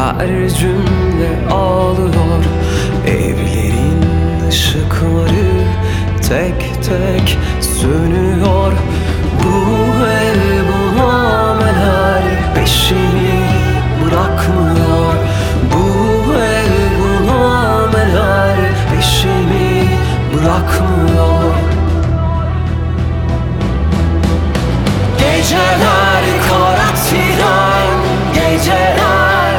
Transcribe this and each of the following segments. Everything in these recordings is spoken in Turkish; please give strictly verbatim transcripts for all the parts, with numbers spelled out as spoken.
Her cümle ağlıyor. Evlerin ışıkları tek tek sönüyor. Bu ev bu nameler peşimi bırakmıyor. Bu ev bu nameler peşimi bırakmıyor. Geceler kara tren, geceler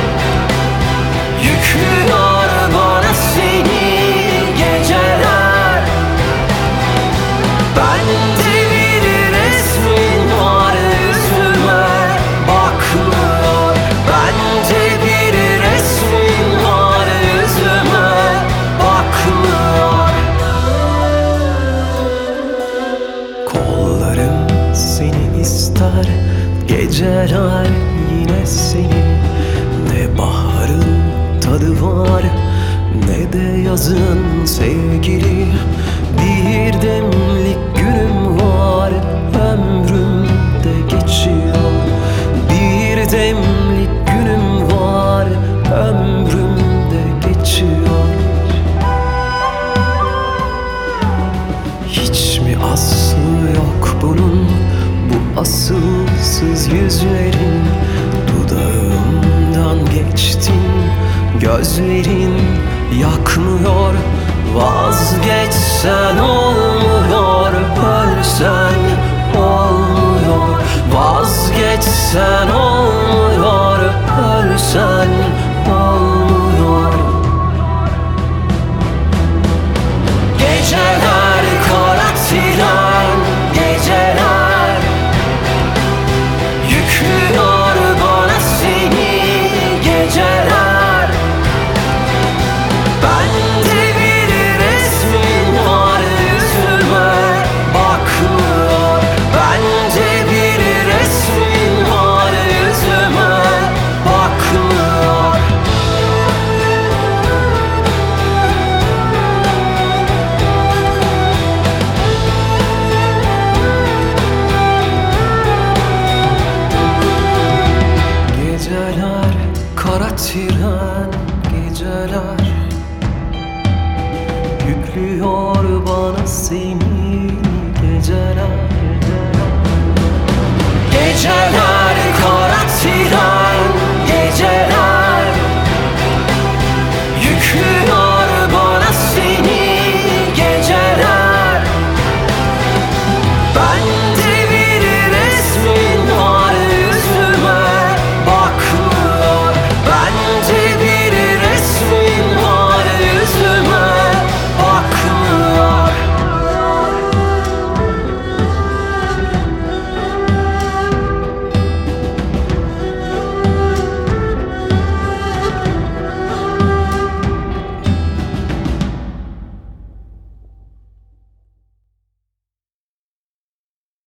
yüklüyor bana seni. Geceler bende bir resmin var, yüzüme bakmıyor. Bende bir resmin var, yüzüme bakmıyor. Kollarım seni ister, geceler yine senin. Ne baharın tadı var, ne de yazın sevgili. Bir demlik günüm var, ömrümde geçiyor. Bir demlik günüm var, ömrümde geçiyor. Hiç mi aslı yok bunun, bu asılsız yüzlerin? Dudağımdan geçtin, gözlerin yakmıyor. Vazgeçsen olmuyor, ölsen olmuyor. Vazgeçsen olmuyor, ölsen olmuyor. Geceler kara tren, geceler yüklüyor bana seni. Geceler bende bir resmin var, yüzüme bakmıyor. Bende bir resmin var, yüzüme bakmıyor. Geceler kara tren, geceler yüklüyor bana seni. Geceler Geceler kara tren.